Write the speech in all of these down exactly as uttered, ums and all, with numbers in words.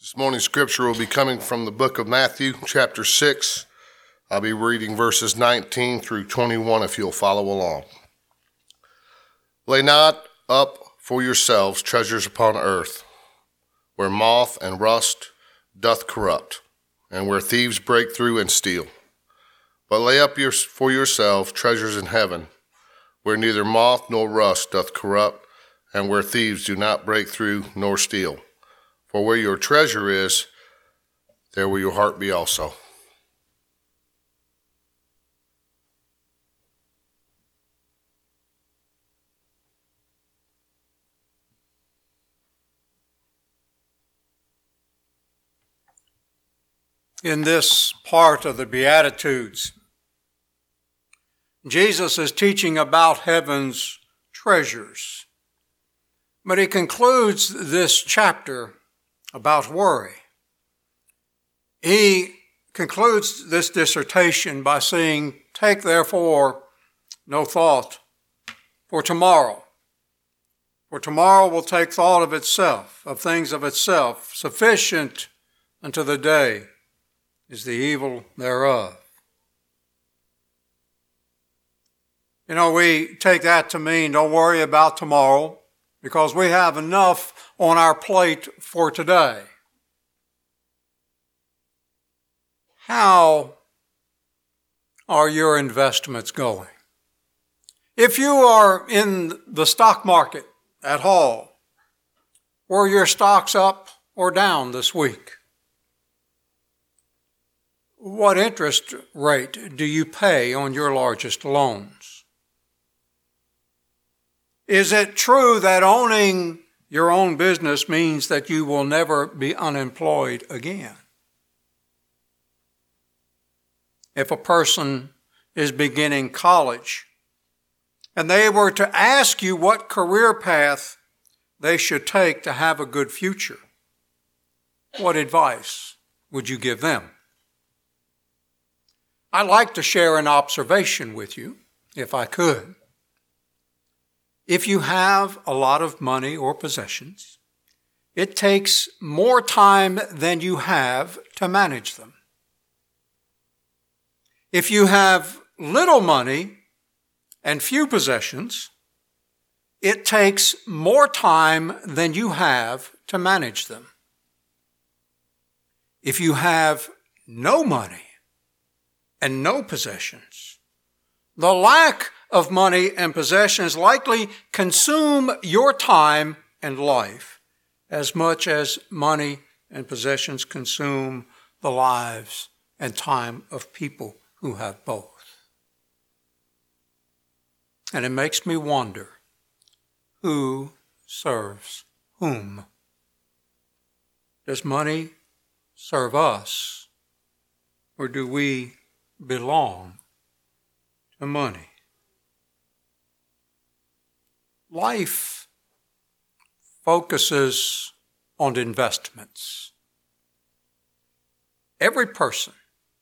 This morning's scripture will be coming from the book of Matthew, chapter six. I'll be reading verses nineteen through twenty-one if you'll follow along. Lay not up for yourselves treasures upon earth, where moth and rust doth corrupt, and where thieves break through and steal. But lay up your, for yourselves treasures in heaven, where neither moth nor rust doth corrupt, and where thieves do not break through nor steal. For where your treasure is, there will your heart be also. In this part of the Beatitudes, Jesus is teaching about heaven's treasures. But he concludes this chapter about worry. He concludes this dissertation by saying, "Take therefore no thought for tomorrow. For tomorrow will take thought of itself, of things of itself. Sufficient unto the day is the evil thereof." You know, we take that to mean don't worry about tomorrow because we have enough on our plate for today. How are your investments going? If you are in the stock market at Hall, were your stocks up or down this week? What interest rate do you pay on your largest loans? Is it true that owning your own business means that you will never be unemployed again? If a person is beginning college and they were to ask you what career path they should take to have a good future, what advice would you give them? I'd like to share an observation with you, if I could. If you have a lot of money or possessions, it takes more time than you have to manage them. If you have little money and few possessions, it takes more time than you have to manage them. If you have no money and no possessions, the lack of money and possessions likely consume your time and life as much as money and possessions consume the lives and time of people who have both. And it makes me wonder, who serves whom? Does money serve us, or do we belong to money? Life focuses on investments. Every person,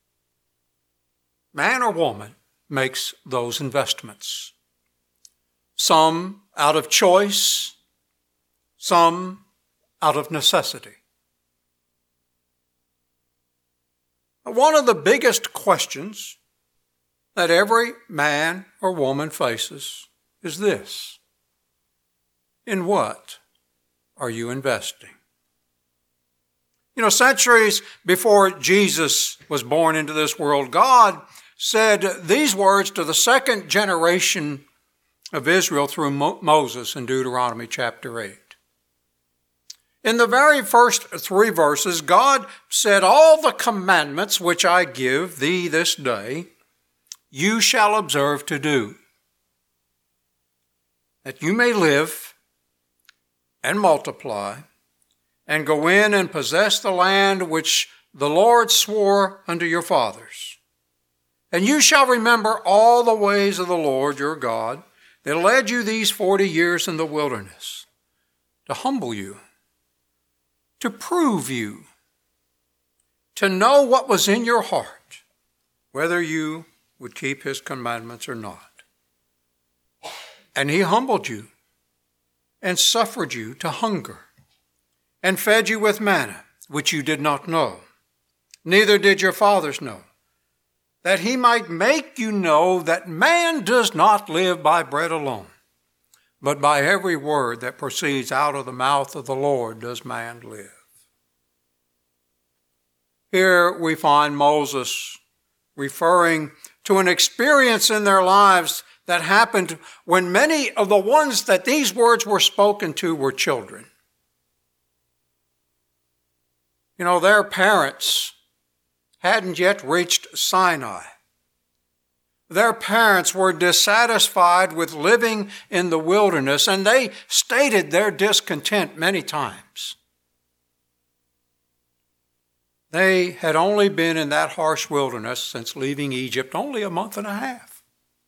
man or woman, makes those investments. Some out of choice, some out of necessity. One of the biggest questions that every man or woman faces is this: in what are you investing? You know, centuries before Jesus was born into this world, God said these words to the second generation of Israel through Mo- Moses in Deuteronomy chapter eight. In the very first three verses, God said, "All the commandments which I give thee this day, you shall observe to do, that you may live and multiply, and go in and possess the land which the Lord swore unto your fathers. And you shall remember all the ways of the Lord your God that led you these forty years in the wilderness, to humble you, to prove you, to know what was in your heart, whether you would keep his commandments or not. And he humbled you and suffered you to hunger, and fed you with manna, which you did not know, neither did your fathers know, that he might make you know that man does not live by bread alone, but by every word that proceeds out of the mouth of the Lord does man live. Here we find Moses referring to an experience in their lives that happened when many of the ones that these words were spoken to were children. You know, their parents hadn't yet reached Sinai. Their parents were dissatisfied with living in the wilderness, and they stated their discontent many times. They had only been in that harsh wilderness since leaving Egypt only a month and a half.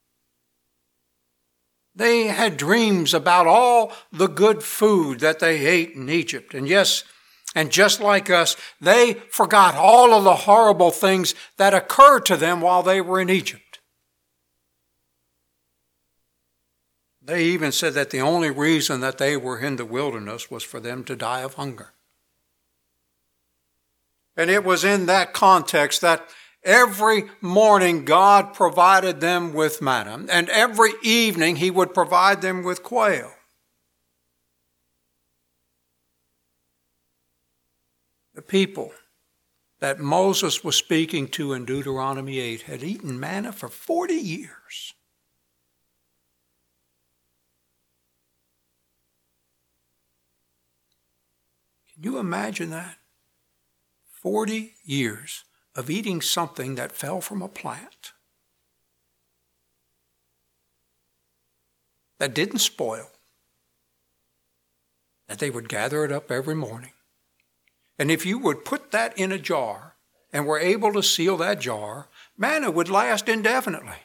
They had dreams about all the good food that they ate in Egypt. And yes, and just like us, they forgot all of the horrible things that occurred to them while they were in Egypt. They even said that the only reason that they were in the wilderness was for them to die of hunger. And it was in that context that every morning God provided them with manna, and every evening he would provide them with quail. The people that Moses was speaking to in Deuteronomy eight had eaten manna for forty years. Can you imagine that? Forty years of eating something that fell from a plant, that didn't spoil, that they would gather it up every morning. And if you would put that in a jar and were able to seal that jar, manna would last indefinitely.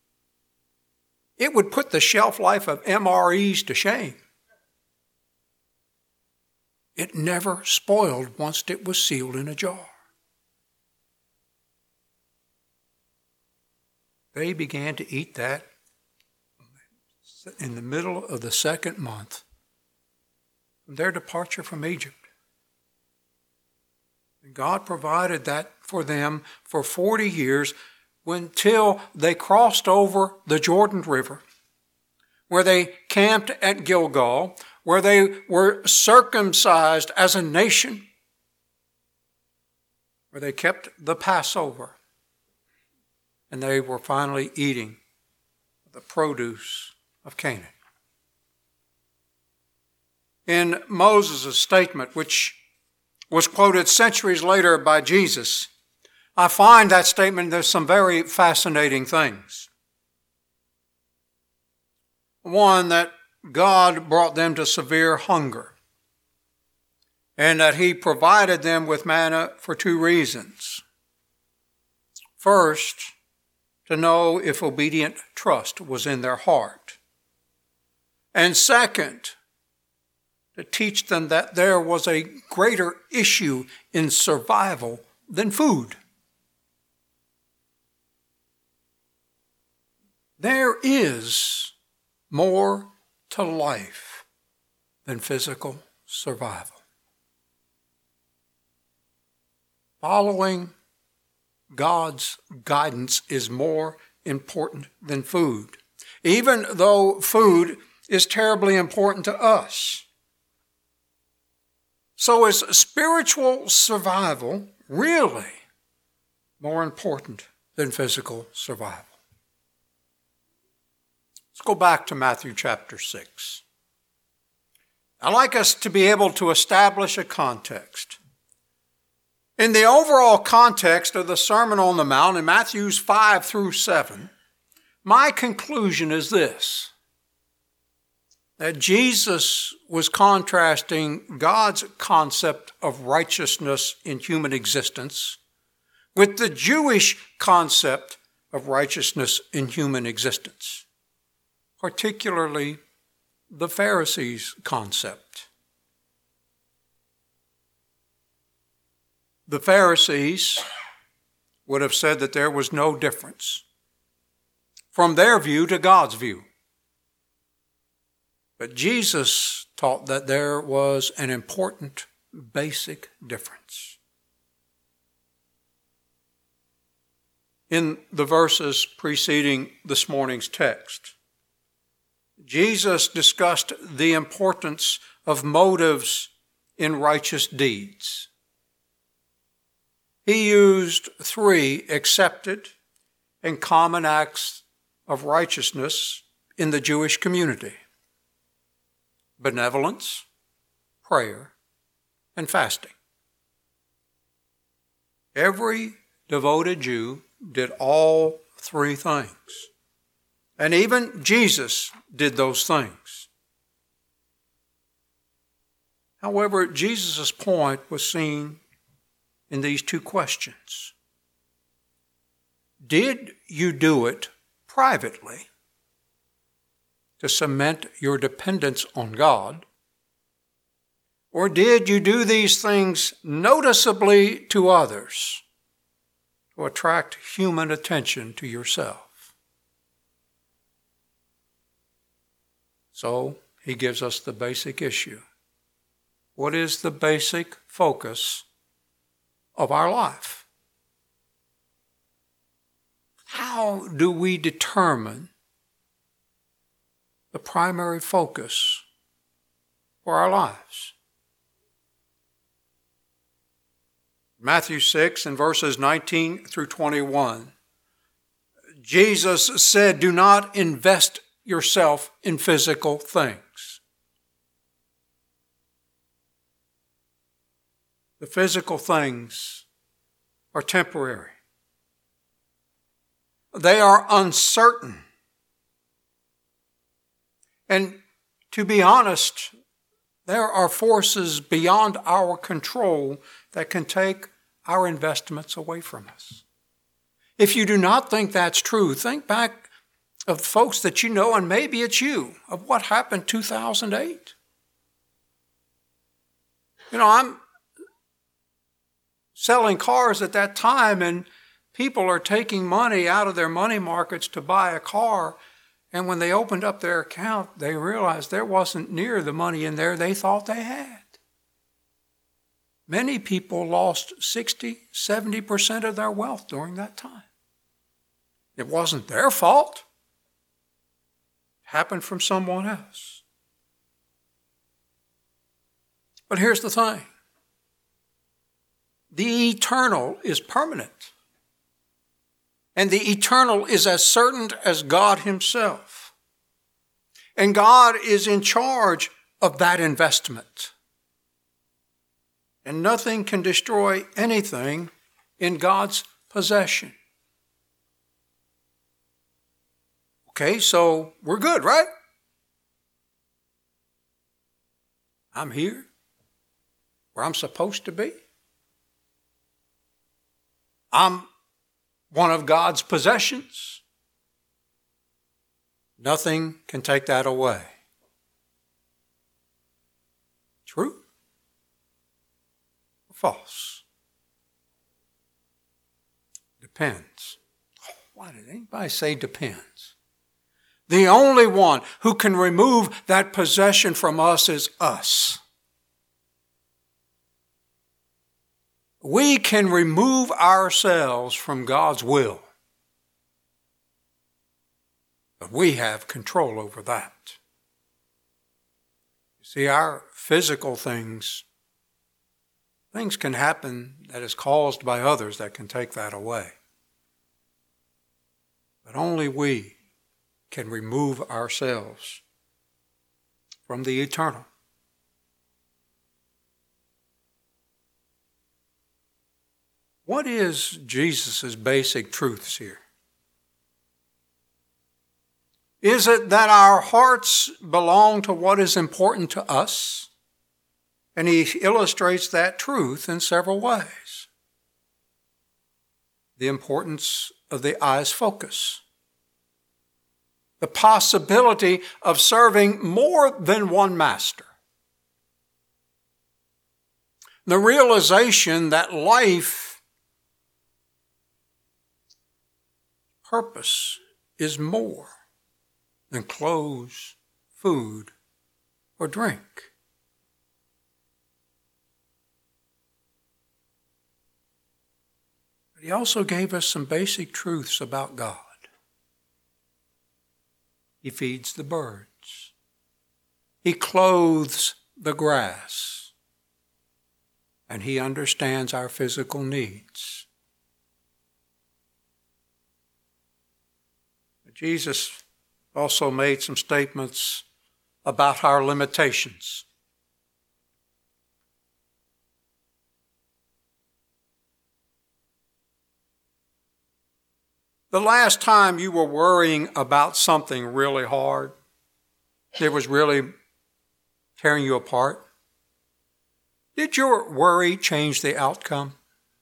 It would put the shelf life of M R Es to shame. It never spoiled once it was sealed in a jar. They began to eat that in the middle of the second month from their departure from Egypt. And God provided that for them for forty years until they crossed over the Jordan River, where they camped at Gilgal, where they were circumcised as a nation, where they kept the Passover, and they were finally eating the produce of Canaan. In Moses' statement, which was quoted centuries later by Jesus, I find that statement there's some very fascinating things. One, that God brought them to severe hunger, and that he provided them with manna for two reasons. First, to know if obedient trust was in their heart. And second, to teach them that there was a greater issue in survival than food. There is more to life than physical survival. Following God's guidance is more important than food, even though food is terribly important to us. So is spiritual survival really more important than physical survival? Let's go back to Matthew chapter six. I'd like us to be able to establish a context. In the overall context of the Sermon on the Mount in Matthews five through seven, my conclusion is this: that Jesus was contrasting God's concept of righteousness in human existence with the Jewish concept of righteousness in human existence, particularly the Pharisees' concept. The Pharisees would have said that there was no difference from their view to God's view. But Jesus taught that there was an important basic difference. In the verses preceding this morning's text, Jesus discussed the importance of motives in righteous deeds. He used three accepted and common acts of righteousness in the Jewish community: benevolence, prayer, and fasting. Every devoted Jew did all three things. And even Jesus did those things. However, Jesus' point was seen in these two questions. Did you do it privately to cement your dependence on God? Or did you do these things noticeably to others to attract human attention to yourself? So he gives us the basic issue. What is the basic focus of our life? How do we determine the primary focus for our lives? Matthew six and verses nineteen through twenty-one, Jesus said, "Do not invest yourself in physical things." The physical things are temporary. They are uncertain. And to be honest, there are forces beyond our control that can take our investments away from us. If you do not think that's true, think back of folks that you know, and maybe it's you, of what happened two thousand eight. You know, I'm selling cars at that time, and people are taking money out of their money markets to buy a car, and when they opened up their account, they realized there wasn't near the money in there they thought they had. Many people lost sixty, seventy percent of their wealth during that time. It wasn't their fault. It happened from someone else. But here's the thing. The eternal is permanent. And the eternal is as certain as God himself. And God is in charge of that investment. And nothing can destroy anything in God's possession. Okay, so we're good, right? I'm here where I'm supposed to be. I'm one of God's possessions. Nothing can take that away. True or false? Depends. Why did anybody say depends? The only one who can remove that possession from us is us. We can remove ourselves from God's will, but we have control over that. You see, our physical things, things can happen that is caused by others that can take that away. But only we can remove ourselves from the eternal. What is Jesus' basic truths here? Is it that our hearts belong to what is important to us? And he illustrates that truth in several ways. The importance of the eye's focus. The possibility of serving more than one master. The realization that life purpose is more than clothes, food, or drink. But he also gave us some basic truths about God. He feeds the birds. He clothes the grass. And he understands our physical needs. Jesus also made some statements about our limitations. The last time you were worrying about something really hard, that was really tearing you apart, did your worry change the outcome?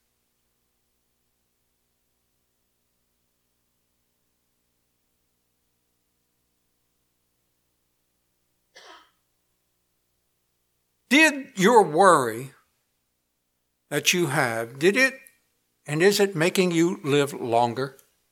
Did your worry that you have, did it, and is it making you live longer?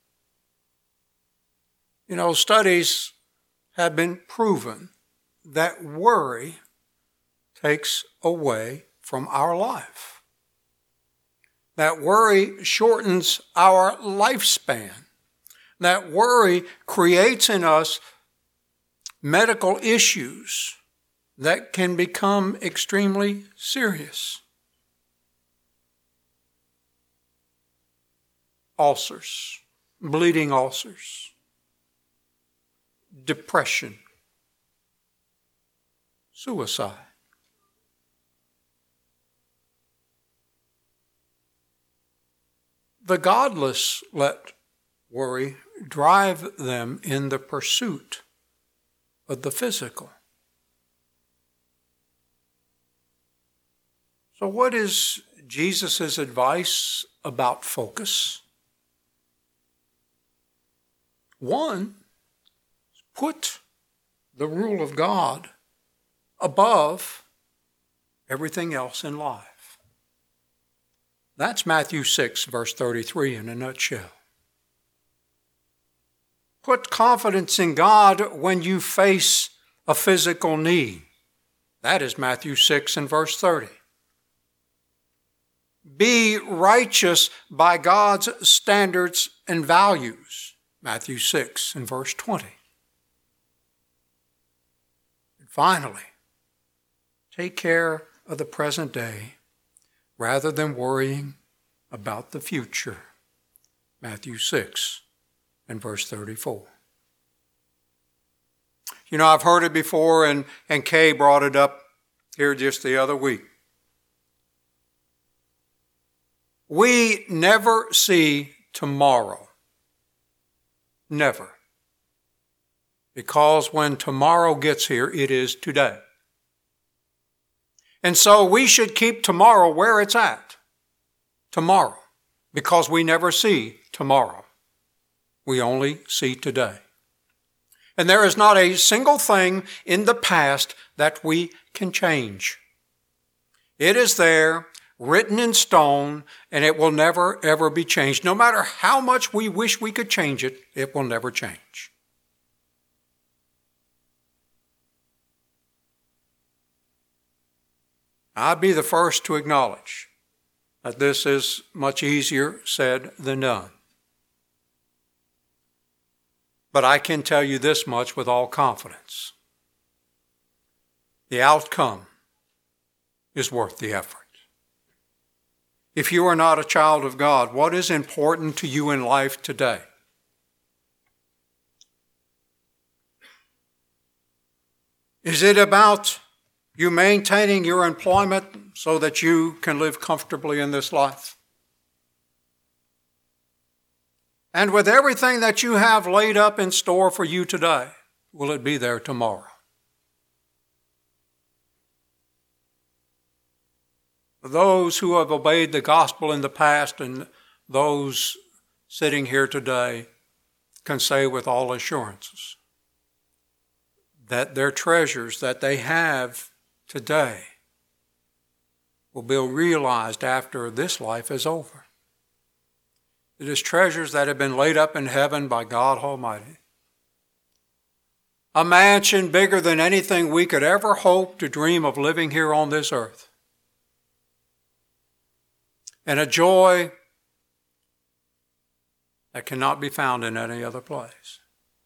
You know, studies have been proven that worry takes away from our life. That worry shortens our lifespan. That worry creates in us medical issues that can become extremely serious. Ulcers, bleeding ulcers, depression, suicide. The godless let worry drive them in the pursuit of the physical. So what is Jesus' advice about focus? One, put the rule of God above everything else in life. That's Matthew six, verse thirty-three in a nutshell. Put confidence in God when you face a physical need. That is Matthew six and verse thirty. Be righteous by God's standards and values. Matthew six and verse twenty. And finally, take care of the present day rather than worrying about the future. Matthew six and verse thirty-four. You know, I've heard it before, and, and Kay brought it up here just the other week. We never see tomorrow. Never. Because when tomorrow gets here, it is today. And so we should keep tomorrow where it's at. Tomorrow. Because we never see tomorrow. We only see today. And there is not a single thing in the past that we can change. It is there, written in stone, and it will never, ever be changed. No matter how much we wish we could change it, it will never change. I'd be the first to acknowledge that this is much easier said than done. But I can tell you this much with all confidence. The outcome is worth the effort. If you are not a child of God, what is important to you in life today? Is it about you maintaining your employment so that you can live comfortably in this life? And with everything that you have laid up in store for you today, will it be there tomorrow? Those who have obeyed the gospel in the past and those sitting here today can say with all assurances that their treasures that they have today will be realized after this life is over. It is treasures that have been laid up in heaven by God Almighty. A mansion bigger than anything we could ever hope to dream of living here on this earth. And a joy that cannot be found in any other place.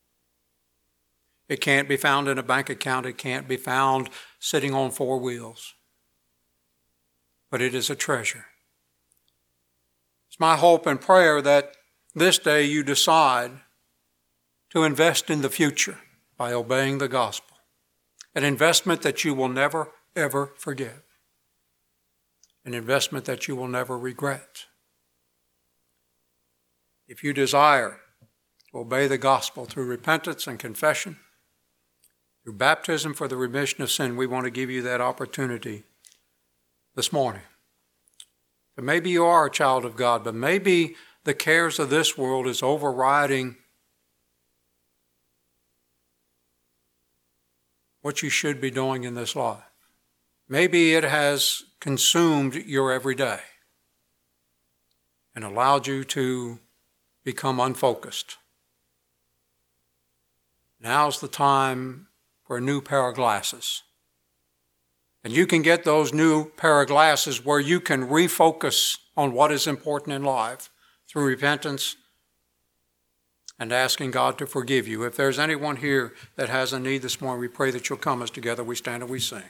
It can't be found in a bank account. It can't be found sitting on four wheels. But it is a treasure. It's my hope and prayer that this day you decide to invest in the future by obeying the gospel. An investment that you will never, ever forget. An investment that you will never regret. If you desire to obey the gospel through repentance and confession, through baptism for the remission of sin, we want to give you that opportunity this morning. But maybe you are a child of God, but maybe the cares of this world is overriding what you should be doing in this life. Maybe it has consumed your everyday and allowed you to become unfocused. Now's the time for a new pair of glasses. And you can get those new pair of glasses where you can refocus on what is important in life through repentance and asking God to forgive you. If there's anyone here that has a need this morning, we pray that you'll come as together we stand and we sing.